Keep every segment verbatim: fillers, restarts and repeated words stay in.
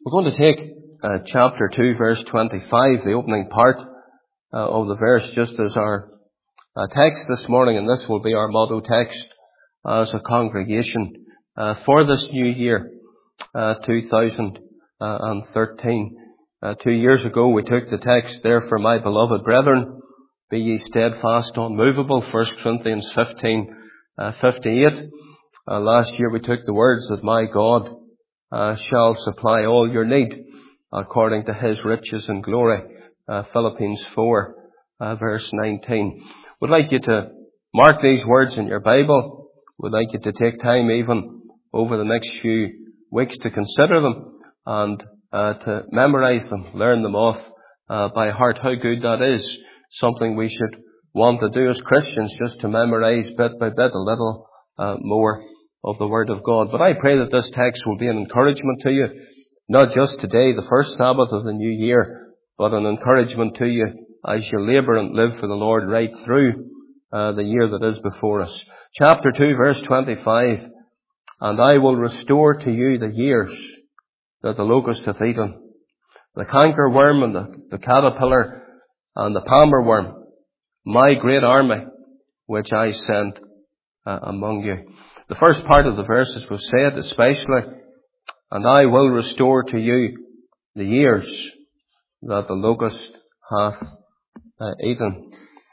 We're going to take uh, chapter two, verse twenty-five, the opening part uh, of the verse, just as our uh, text this morning, and this will be our motto text as a congregation uh, for this new year, uh, two thousand thirteen. Uh, two years ago we took the text, "Therefore, my beloved brethren, be ye steadfast, unmovable," First Corinthians fifteen, uh, fifty-eight. Uh, last year we took the words that my God uh, shall supply all your need according to his riches and glory, uh, Philippians four, uh, verse nineteen. Would like you to mark these words in your Bible. Would like you to take time even over the next few weeks to consider them and uh, to memorize them, learn them off uh, by heart. How good that is. Something we should want to do as Christians, just to memorize bit by bit a little uh, more of the Word of God. But I pray that this text will be an encouragement to you, not just today, the first Sabbath of the new year, but an encouragement to you as you labour and live for the Lord right through uh, the year that is before us. Chapter two, verse twenty-five, "And I will restore to you the years that the locust hath eaten, the canker worm and the, the caterpillar and the palmer worm, my great army which I sent uh, among you." The first part of the verses was said especially, "And I will restore to you the years that the locust hath uh, eaten."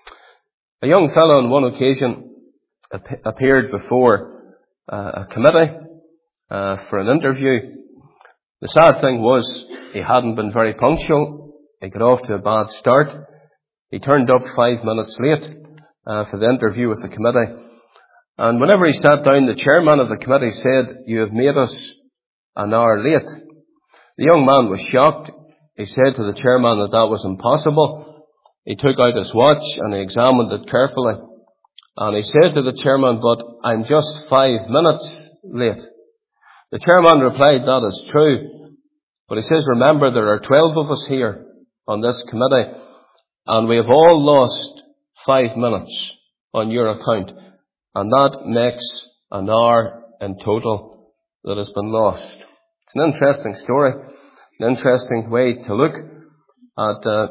A young fellow on one occasion ap- appeared before uh, a committee uh, for an interview. The sad thing was he hadn't been very punctual. He got off to a bad start. He turned up five minutes late uh, for the interview with the committee. And whenever he sat down, the chairman of the committee said, "You have made us an hour late." The young man was shocked. He said to the chairman that that was impossible. He took out his watch and he examined it carefully. And he said to the chairman, "But I'm just five minutes late." The chairman replied, "That is true." But he says, "Remember, there are twelve of us here on this committee, and we have all lost five minutes on your account. And that makes an hour in total that has been lost." It's an interesting story, an interesting way to look at uh,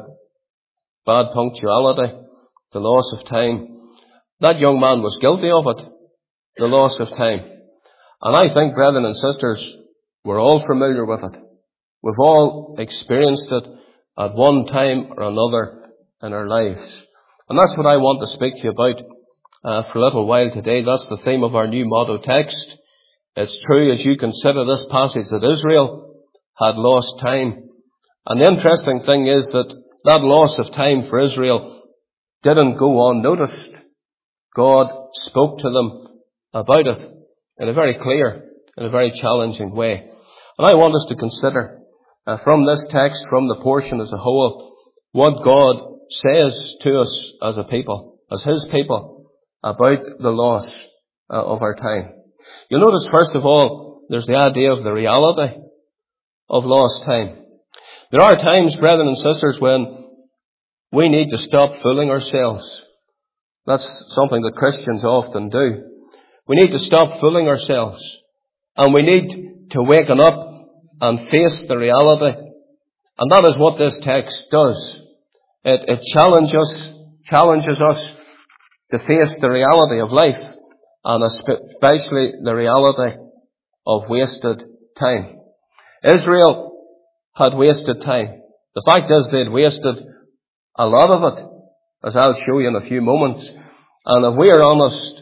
bad punctuality, the loss of time. That young man was guilty of it, the loss of time. And I think, brethren and sisters, we're all familiar with it. We've all experienced it at one time or another in our lives. And that's what I want to speak to you about uh, for a little while today. That's the theme of our new motto text. It's true as you consider this passage that Israel had lost time. And the interesting thing is that that loss of time for Israel didn't go unnoticed. God spoke to them about it in a very clear, in a very challenging way. And I want us to consider uh, from this text, from the portion as a whole, what God says to us as a people, as his people, about the loss uh, of our time. You'll notice, first of all, there's the idea of the reality of lost time. There are times, brethren and sisters, when we need to stop fooling ourselves. That's something that Christians often do. We need to stop fooling ourselves. And we need to waken up and face the reality. And that is what this text does. It, it challenges us, challenges us to face the reality of life, and especially the reality of wasted time. Israel had wasted time. The fact is they'd wasted a lot of it, as I'll show you in a few moments. And if we are honest,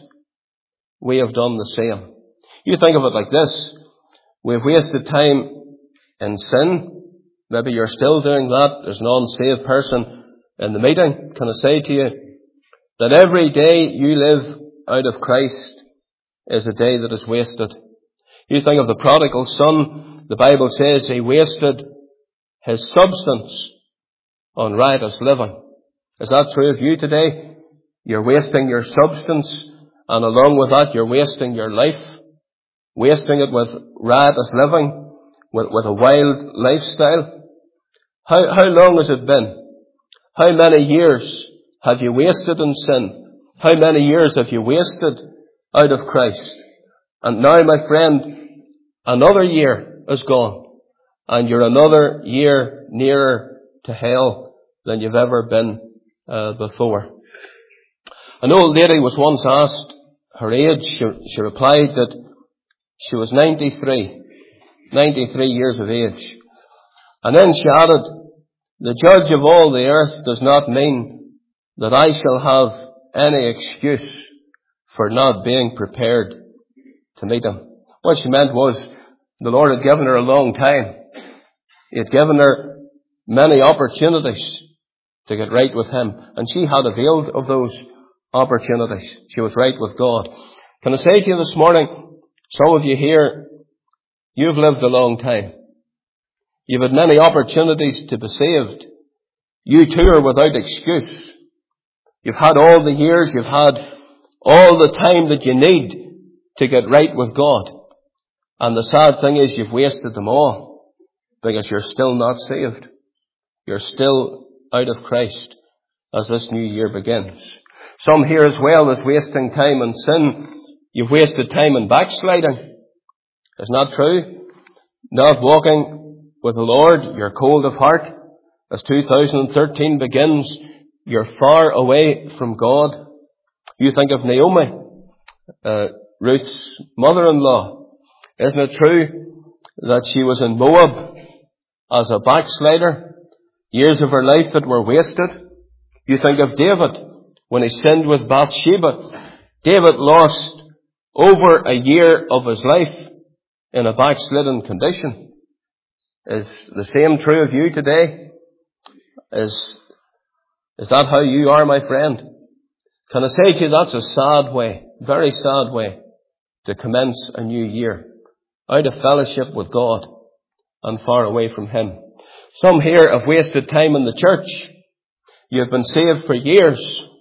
we have done the same. You think of it like this. We've wasted time in sin. Maybe you're still doing that. There's an unsaved person in the meeting. Can I say to you that every day you live out of Christ is a day that is wasted. You think of the prodigal son. The Bible says he wasted his substance on riotous living. Is that true of you today? You're wasting your substance, and along with that you're wasting your life, wasting it with riotous living, with, with a wild lifestyle. How, how long has it been? How many years have you wasted in sin? How many years have you wasted out of Christ? And now, my friend, another year is gone. and you're another year nearer to hell than you've ever been uh, before. An old lady was once asked her age. She, she replied that she was ninety-three, ninety-three years of age. And then she added, "The judge of all the earth does not mean that I shall have any excuse for not being prepared to meet him." What she meant was the Lord had given her a long time. He had given her many opportunities to get right with him, and she had availed of those opportunities. She was right with God. Can I say to you this morning, some of you here, you've lived a long time. You've had many opportunities to be saved. You too are without excuse. You've had all the years, you've had all the time that you need to get right with God. And the sad thing is you've wasted them all because you're still not saved. You're still out of Christ as this new year begins. Some here as well is wasting time in sin. You've wasted time in backsliding. It's not true. Not walking with the Lord. You're cold of heart. As two thousand thirteen begins, you're far away from God. You think of Naomi, uh, Ruth's mother-in-law. Isn't it true that she was in Moab as a backslider? Years of her life that were wasted. You think of David when he sinned with Bathsheba. David lost over a year of his life in a backslidden condition. Is the same true of you today? Is, is that how you are, my friend? Can I say to you, that's a sad way, very sad way to commence a new year. Out of fellowship with God and far away from Him. Some here have wasted time in the church. You've been saved for years,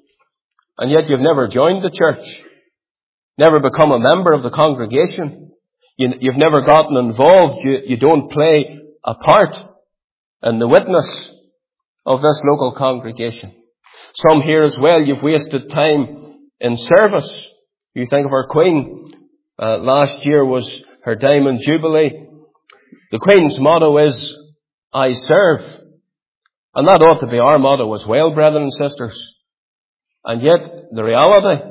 and yet you've never joined the church. Never become a member of the congregation. You, you've never gotten involved. You, you don't play a part in the witness of this local congregation. Some here as well, you've wasted time in service. You think of our Queen. Uh, last year was her Diamond Jubilee. The Queen's motto is, "I serve." And that ought to be our motto as well, brethren and sisters. And yet, the reality,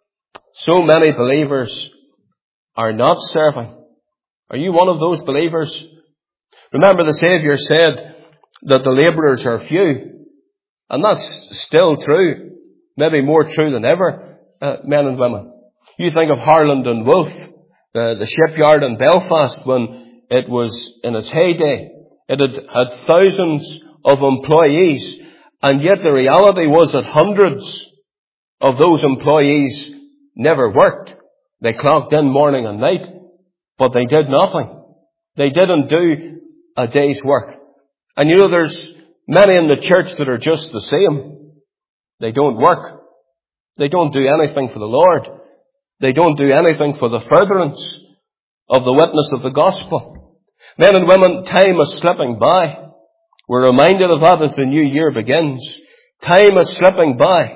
so many believers are not serving. Are you one of those believers? Remember, the Saviour said that the labourers are few. And that's still true. Maybe more true than ever, uh, men and women. You think of Harland and Wolff, uh, the shipyard in Belfast when it was in its heyday. It had had thousands of employees, and yet the reality was that hundreds of those employees never worked. They clocked in morning and night, but they did nothing. They didn't do a day's work. And you know, there's many in the church that are just the same. They don't work. They don't do anything for the Lord. They don't do anything for the furtherance of the witness of the gospel. Men and women, time is slipping by. We're reminded of that as the new year begins. Time is slipping by,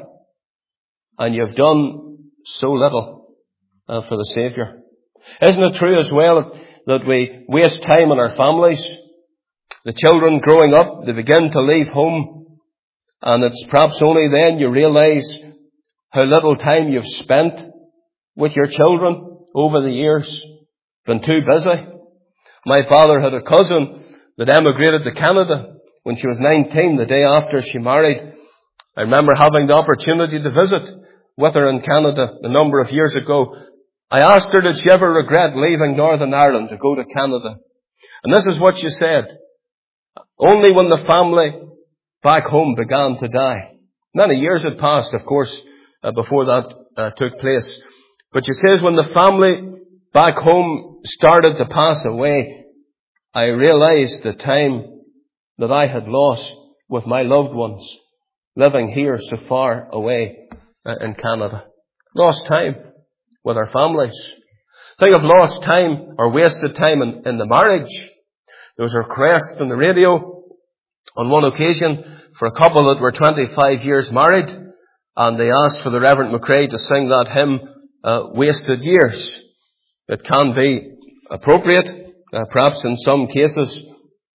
and you've done so little uh, for the Saviour. Isn't it true as well that we waste time in our families? The children growing up, they begin to leave home, and it's perhaps only then you realise how little time you've spent with your children over the years. Been too busy. My father had a cousin that emigrated to Canada when she was nineteen, the day after she married. I remember having the opportunity to visit with her in Canada a number of years ago. I asked her, did she ever regret leaving Northern Ireland to go to Canada? And this is what she said. Only when the family back home began to die. Many years had passed, of course, uh, before that uh, took place. But she says, when the family back home started to pass away, I realized the time that I had lost with my loved ones living here so far away uh, in Canada. Lost time with our families. Think of lost time or wasted time in, in the marriage. There was a request on the radio on one occasion for a couple that were twenty-five years married, and they asked for the Reverend McRae to sing that hymn, uh, Wasted Years. It can be appropriate, uh, perhaps in some cases,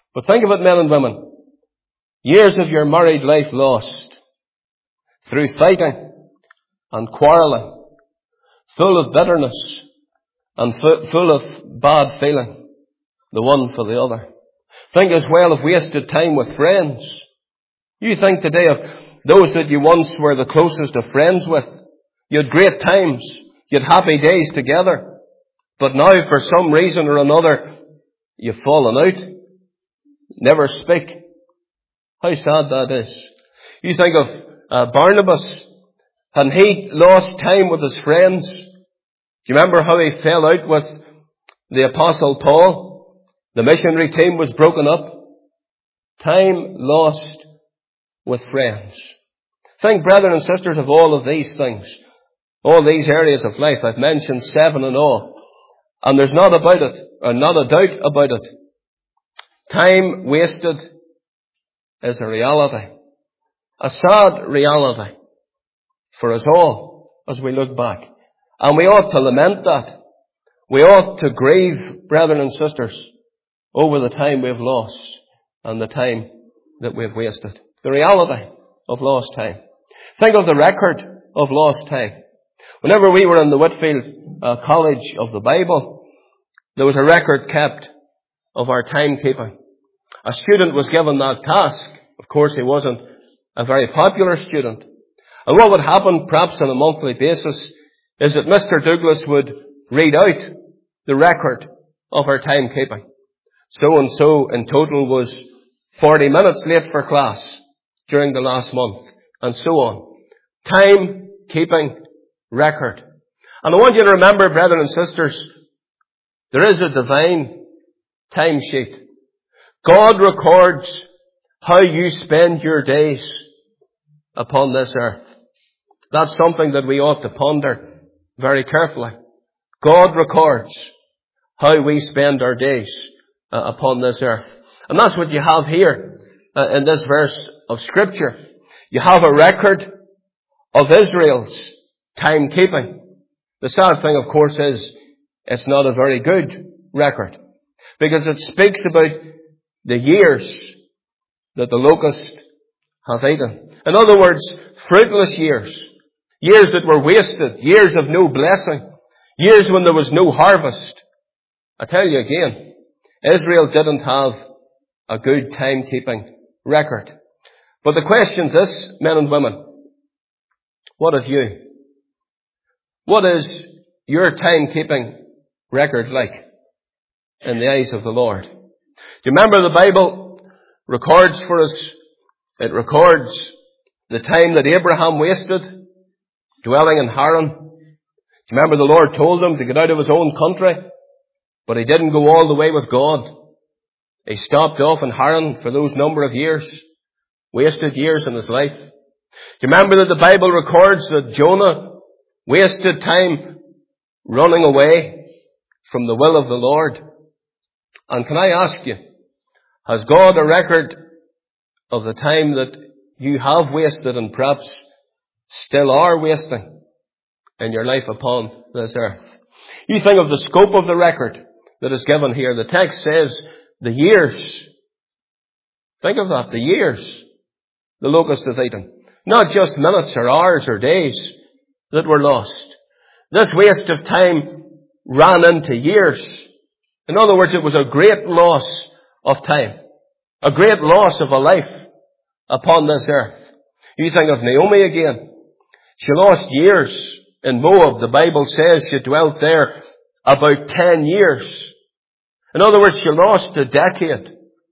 But think of it, men and women. Years of your married life lost through fighting and quarrelling, full of bitterness and fu- full of bad feeling, the one for the other. Think as well of wasted time with friends. You think today of those that you once were the closest of friends with. You had great times. You had happy days together. But now, for some reason or another, you've fallen out. Never speak. How sad that is. You think of uh, Barnabas. And he lost time with his friends. Do you remember how he fell out with the Apostle Paul? The missionary team was broken up. Time lost with friends. Think, brethren and sisters, of all of these things. All these areas of life. I've mentioned seven in all. And there's not about it, or not a doubt about it. Time wasted is a reality. A sad reality for us all as we look back. And we ought to lament that. We ought to grieve, brethren and sisters, over the time we've lost and the time that we've wasted. The reality of lost time. Think of the record of lost time. Whenever we were in the Whitfield uh, College of the Bible, there was a record kept of our timekeeping. A student was given that task. Of course, he wasn't a very popular student. And what would happen, perhaps on a monthly basis, is that Mister Douglas would read out the record of our timekeeping. So-and-so in total was forty minutes late for class during the last month, and so on. Timekeeping record. And I want you to remember, brethren and sisters, there is a divine timesheet. God records how you spend your days upon this earth. That's something that we ought to ponder very carefully. God records how we spend our days uh, upon this earth. And that's what you have here uh, in this verse of Scripture. You have a record of Israel's timekeeping. The sad thing, of course, is it's not a very good record, because it speaks about the years that the locust hath eaten. In other words, fruitless years. Years that were wasted. Years of no blessing. Years when there was no harvest. I tell you again, Israel didn't have a good timekeeping record. But the question's this, men and women. What of you? What is your timekeeping record like in the eyes of the Lord? Do you remember the Bible records for us, it records the time that Abraham wasted dwelling in Haran. Do you remember the Lord told him to get out of his own country? But he didn't go all the way with God. He stopped off in Haran for those number of years. Wasted years in his life. Do you remember that the Bible records that Jonah wasted time running away from the will of the Lord? And can I ask you, has God a record of the time that you have wasted and perhaps still are wasting in your life upon this earth? You think of the scope of the record that is given here. The text says the years. Think of that, the years the locust hath eaten. Not just minutes or hours or days that were lost. This waste of time ran into years. In other words, it was a great loss of time. A great loss of a life upon this earth. You think of Naomi again. She lost years in Moab. The Bible says she dwelt there about ten years. In other words, she lost a decade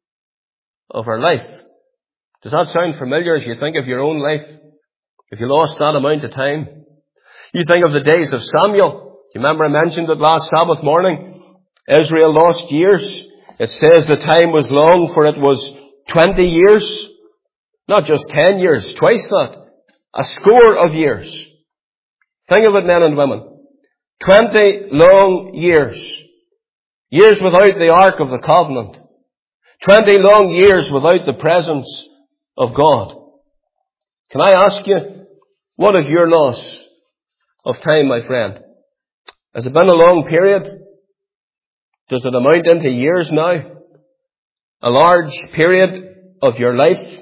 of her life. Does that sound familiar as you think of your own life? If you lost that amount of time? You think of the days of Samuel. Do you remember I mentioned it last Sabbath morning? Israel lost years. It says the time was long, for it was twenty years. Not just ten years, twice that. A score of years. Think of it, men and women. Twenty long years. Years without the Ark of the Covenant. Twenty long years without the presence of God. Can I ask you, what is your loss of time, my friend? Has it been a long period? Does it amount into years now? a large period of your life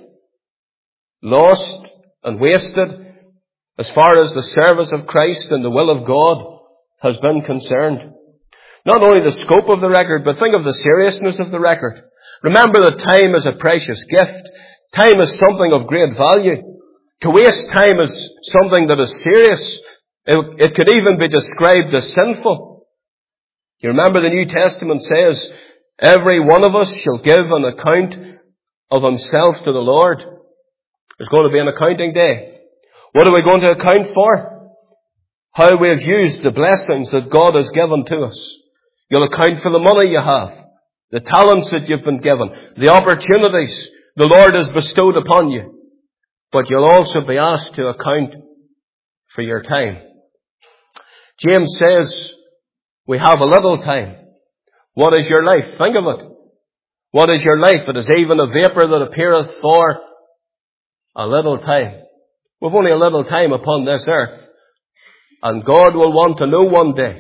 lost and wasted as far as the service of Christ and the will of God has been concerned. Not only the scope of the record, but think of the seriousness of the record. Remember that time is a precious gift. Time is something of great value. To waste time is something that is serious. It, it could even be described as sinful. You remember the New Testament says, every one of us shall give an account of himself to the Lord. There's going to be an accounting day. What are we going to account for? How we have used the blessings that God has given to us. You'll account for the money you have, the talents that you've been given, the opportunities the Lord has bestowed upon you. But you'll also be asked to account for your time. James says, we have a little time. What is your life? Think of it. What is your life? It is even a vapour that appeareth for a little time. We've only a little time upon this earth. And God will want to know one day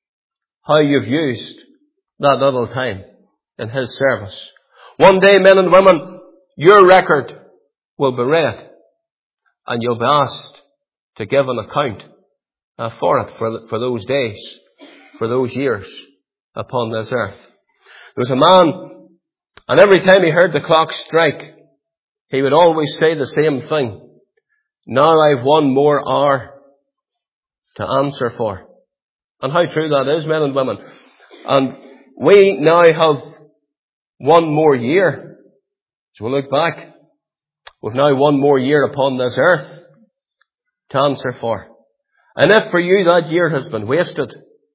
how you've used that little time in His service. One day, men and women, your record will be read. And you'll be asked to give an account uh, for it, for, for those days, for those years upon this earth. There was a man, and every time he heard the clock strike, he would always say the same thing. Now I've one more hour to answer for. And how true that is, men and women. And we now have one more year. So we look back. We've now one more year upon this earth to answer for. And if for you that year has been wasted,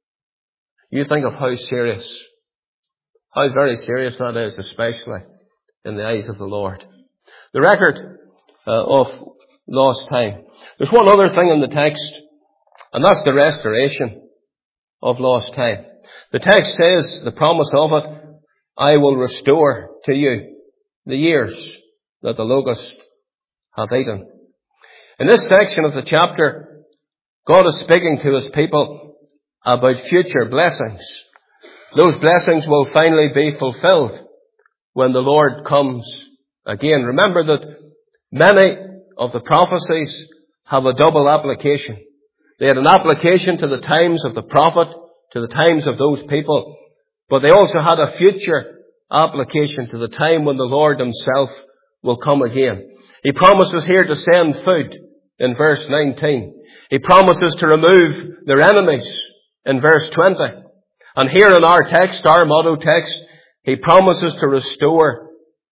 you think of how serious, how very serious that is, especially in the eyes of the Lord. The record uh, of lost time. There's one other thing in the text, and that's the restoration of lost time. The text says, the promise of it, I will restore to you the years that the locust hath eaten. In this section of the chapter, God is speaking to His people about future blessings. Those blessings will finally be fulfilled when the Lord comes again. Remember that many of the prophecies have a double application. They had an application to the times of the prophet, to the times of those people, but they also had a future application to the time when the Lord Himself will come again. He promises here to send food in verse nineteen. He promises to remove their enemies in verse twenty. And here in our text, our motto text, He promises to restore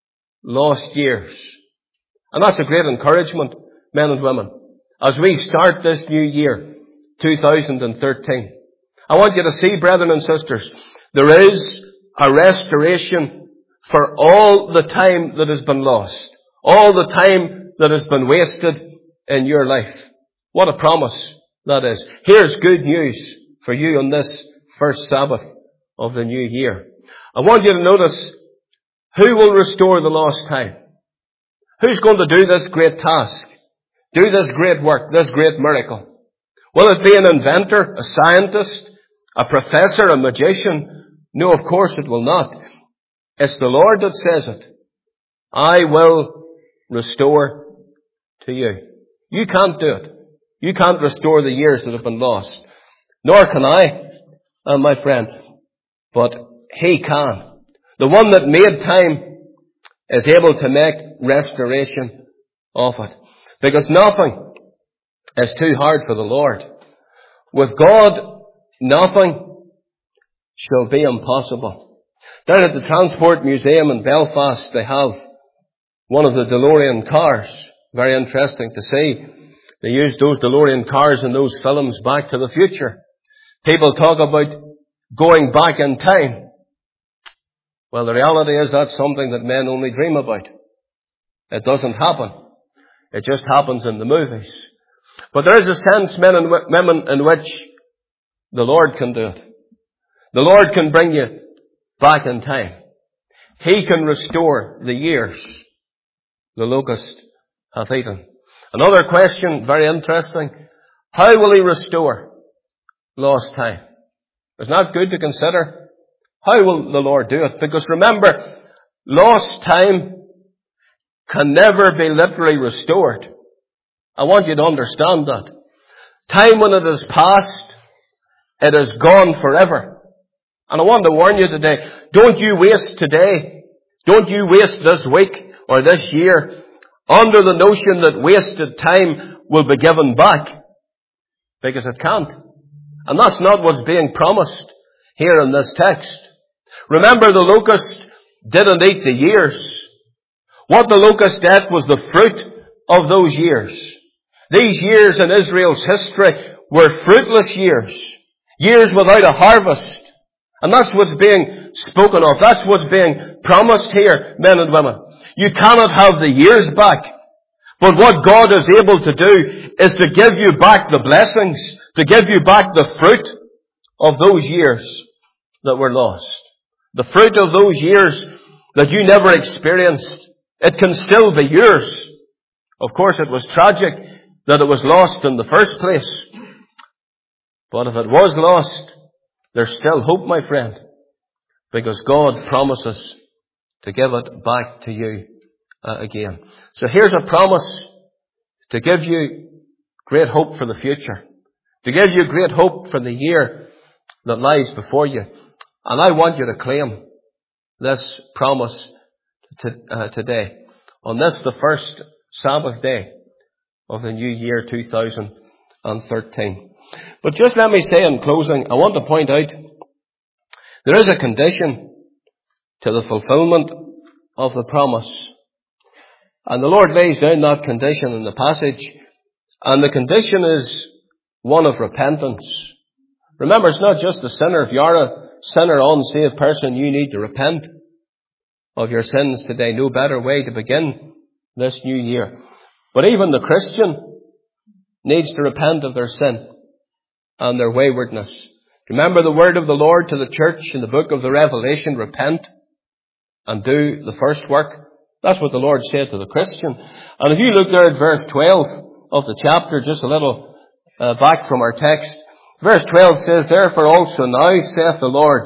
lost years. And that's a great encouragement, men and women, as we start this new year, two thousand thirteen. I want you to see, brethren and sisters, there is a restoration for all the time that has been lost, all the time that has been wasted in your life. What a promise that is. Here's good news for you on this first Sabbath of the new year. I want you to notice who will restore the lost time. Who's going to do this great task? Do this great work, this great miracle? Will it be an inventor, a scientist, a professor, a magician? No, of course it will not. It's the Lord that says it. I will restore to you. You can't do it. You can't restore the years that have been lost. Nor can I, uh, my friend. But He can. The one that made time is able to make restoration of it. Because nothing is too hard for the Lord. With God, nothing shall be impossible. Down at the Transport Museum in Belfast, they have one of the DeLorean cars. Very interesting to see. They used those DeLorean cars in those films, Back to the Future. People talk about going back in time. Well, the reality is that's something that men only dream about. It doesn't happen. It just happens in the movies. But there is a sense, men and women, in which the Lord can do it. The Lord can bring you back in time. He can restore the years the locust hath eaten. Another question, very interesting. How will He restore lost time? Isn't that good to consider? How will the Lord do it? Because remember, Lost time can never be literally restored. I want you to understand that. Time when it is past, it is gone forever. And I want to warn you today, don't you waste today. Don't you waste this week or this year under the notion that wasted time will be given back. Because it can't. And that's not what's being promised here in this text. Remember, the locust didn't eat the years. What the locust ate was the fruit of those years. These years in Israel's history were fruitless years. Years without a harvest. And that's what's being spoken of. That's what's being promised here, men and women. You cannot have the years back. But what God is able to do is to give you back the blessings, to give you back the fruit of those years that were lost. The fruit of those years that you never experienced. It can still be yours. Of course, it was tragic that it was lost in the first place. But if it was lost, there's still hope, my friend, because God promises to give it back to you uh, again. So here's a promise to give you great hope for the future, to give you great hope for the year that lies before you. And I want you to claim this promise to, uh, today, on this, the first Sabbath day of the new year two thousand thirteen. But just let me say in closing, I want to point out there is a condition to the fulfillment of the promise. And the Lord lays down that condition in the passage. And the condition is one of repentance. Remember, it's not just a sinner. If you're a sinner, unsaved person, you need to repent of your sins today. No better way to begin this new year. But even the Christian needs to repent of their sin and their waywardness. Remember the word of the Lord to the church in the book of the Revelation, repent and do the first work. That's what the Lord said to the Christian. And if you look there at verse twelve of the chapter, just a little uh, back from our text, verse twelve says, "Therefore also now, saith the Lord,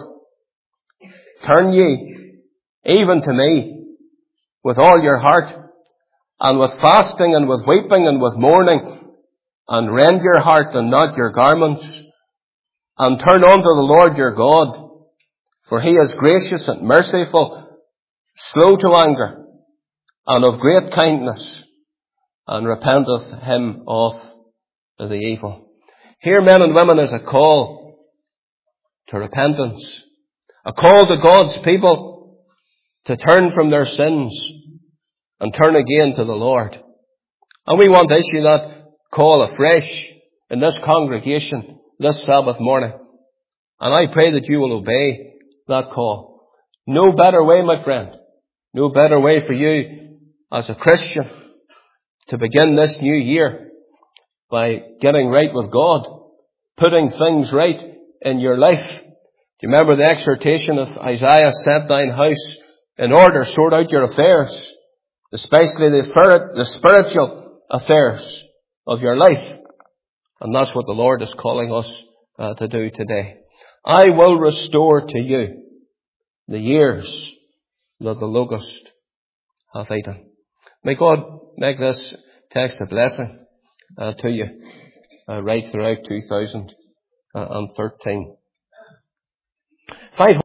turn ye even to me with all your heart, and with fasting and with weeping and with mourning, and rend your heart and not your garments, and turn unto the Lord your God, for he is gracious and merciful, slow to anger, and of great kindness, and repenteth him of the evil." Here, men and women, is a call to repentance, a call to God's people to turn from their sins and turn again to the Lord. And we want to issue that call afresh in this congregation this Sabbath morning. And I pray that you will obey that call. No better way, my friend, no better way for you as a Christian to begin this new year by getting right with God, putting things right in your life. Do you remember the exhortation of Isaiah, "Set thine house in order, sort out your affairs," especially the, the spiritual affairs of your life. And that's what the Lord is calling us uh, to do today. I will restore to you the years that the locust hath eaten. May God make this text a blessing uh, to you uh, right throughout two thousand thirteen. Find